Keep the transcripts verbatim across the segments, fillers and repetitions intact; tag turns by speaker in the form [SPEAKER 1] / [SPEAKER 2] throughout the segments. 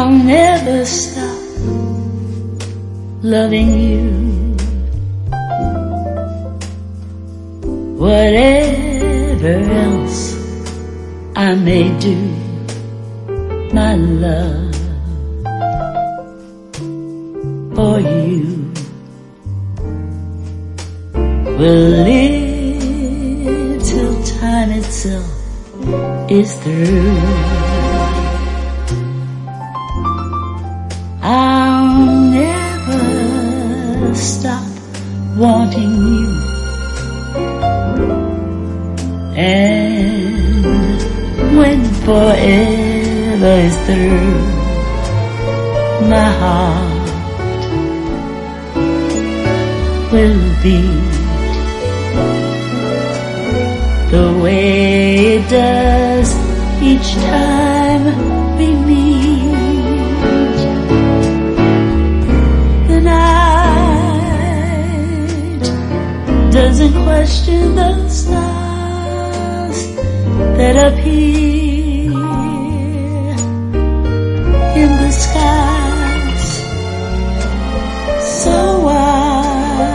[SPEAKER 1] I'll never stop loving you. Whatever else I may do, my love for you will live till time itself is through. I'll never stop wanting you, and when forever is through, my heart will beat the way it does each time we meet. The night doesn't question the stars that appear in the skies. So why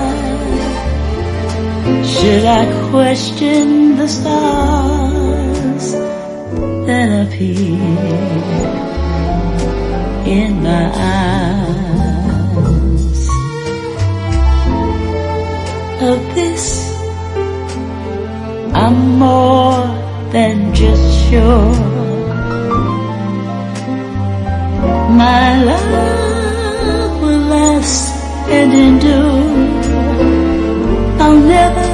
[SPEAKER 1] should I question the stars that appear in my eyes? Of this I'm more than just sure. My love will last and endure. I'll never,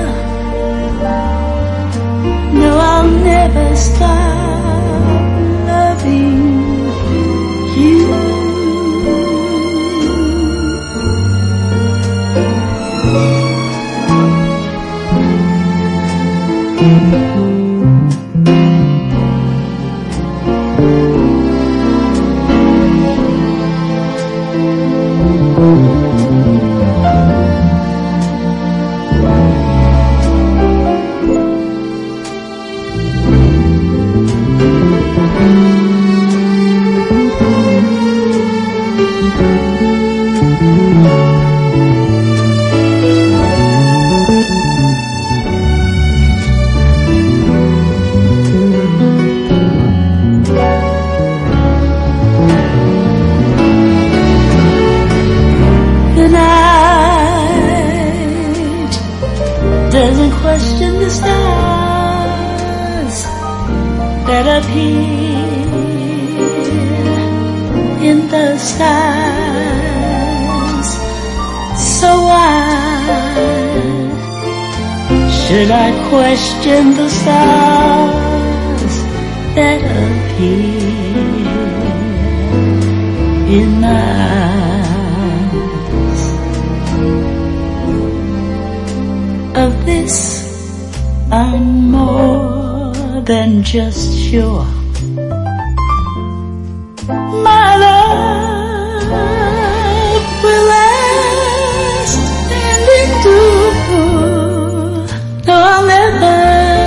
[SPEAKER 1] no, I'll never stop loving you. Doesn't question the stars that appear in the skies. So why should I question the stars that appear in my eyes? Of this I'm more than just sure. My love will last and endure. No, I'll never,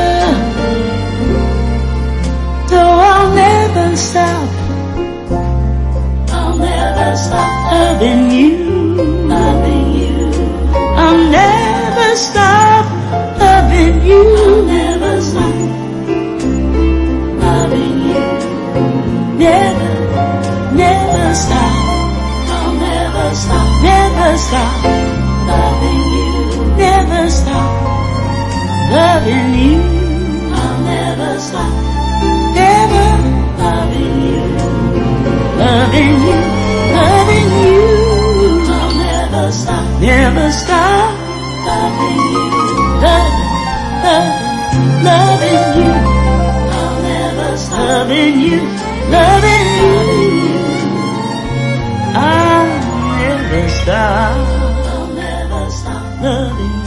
[SPEAKER 1] no, I'll never stop, I'll never stop loving you, loving you. I'll never stop loving you. I'll never stop loving you. Never, never stop. I'll never stop, never stop loving you. Never stop loving you. I'll never stop, never loving you, loving you, loving you. I'll never stop, never stop loving you, love, love, loving you. I'll never stop loving you, loving you. I'll never stop, I'll never stop loving you.